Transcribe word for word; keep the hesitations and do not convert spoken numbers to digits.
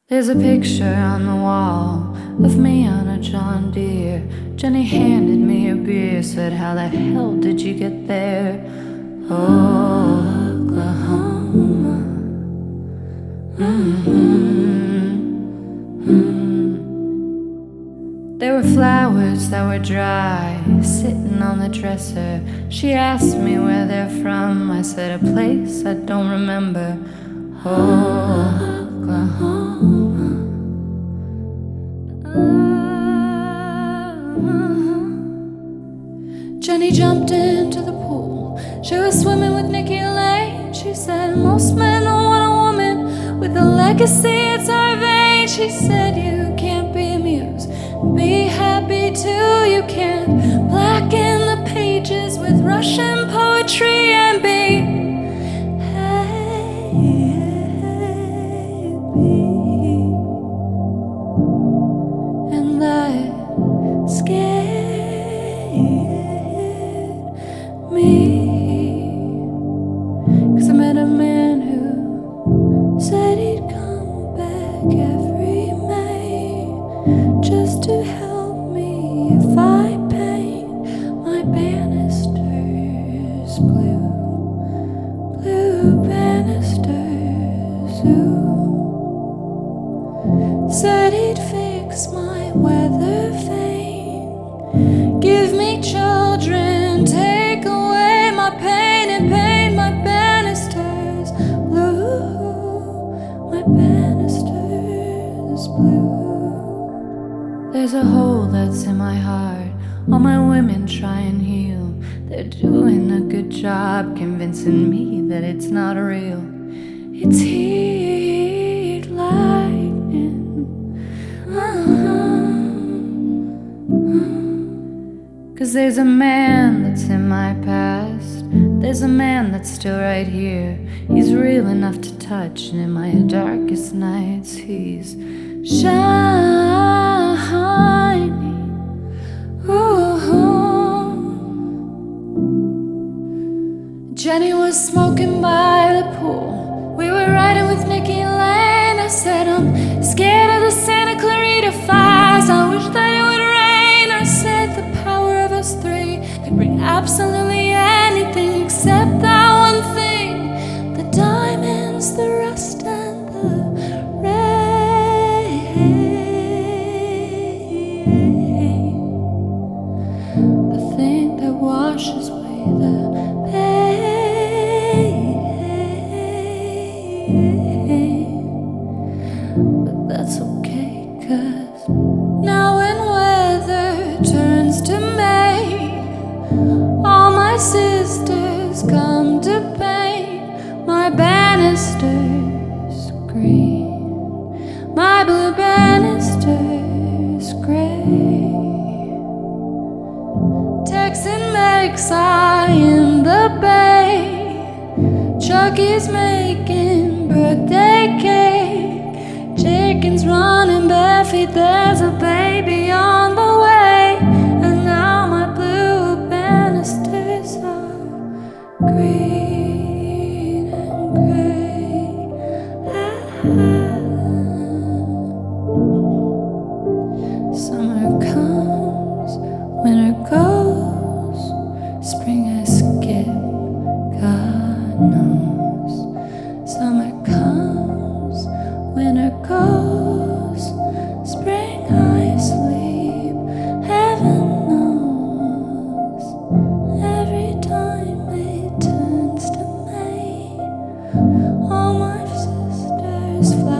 There's a picture on the wall of me on a John Deere. Jenny handed me a beer, said, "How the hell did you get there?" Oklahoma. Mm-hmm. Mm-hmm. There were flowers that were dry, sitting on the dresser. She asked me where they're from. I said, "A place I don't remember." Oklahoma. Jenny jumped into the pool. She was swimming with Nikki Lane. She said, "Most men don't want a woman with a legacy, it's our vein." She said, "You can't be amused, be happy too. You can't blacken the pages with Russian poetry and be happy." And that scared me, 'cause I met a man who said he'd come back every May just to help me if I paint my banisters blue, blue banisters. Ooh. Said he'd fix my weather vane, give me children, take away my pain, and paint my banisters blue, my banisters blue. There's a hole that's in my heart. All my women try and heal. They're doing a good job convincing me that it's not real. It's heat lightning. Uh-huh. 'Cause there's a man that's in my past. There's a man that's still right here. He's real enough to touch, and in my darkest nights he's shining. Ooh. Jenny was smoking by the pool. We were riding with Nikki Lane. I said, "I'm scared of the Santa Clarita fires. I wish that it would rain." I said, "The power of us three could bring absolutely anything except that one thing: the diamonds, the rust, and the rain. The thing that washes away the pain." But that's okay, 'cause now when weather turns to May, all my sisters come to paint my banisters green, my blue banisters gray. Texan makes eye in the bay. Chucky's making birthday cake. Chickens running bare feet. There's a baby on the way. And now my blue banisters are green and gray. Summer comes, winter goes, spring I skip, God knows. Summer comes, winter goes, spring I sleep, heaven knows. Every time it turns to May, all my sisters fly.